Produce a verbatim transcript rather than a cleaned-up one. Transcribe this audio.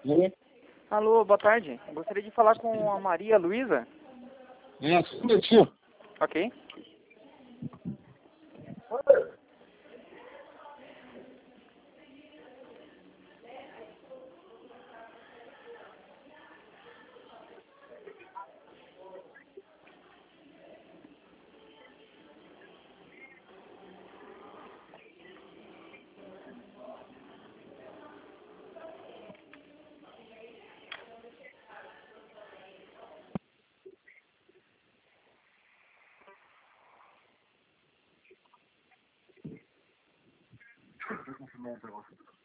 Alô? Alô, boa tarde. Gostaria de falar com a Maria Luísa. É, só um minutinho. Ok. Deixa eu confirmar um negócio.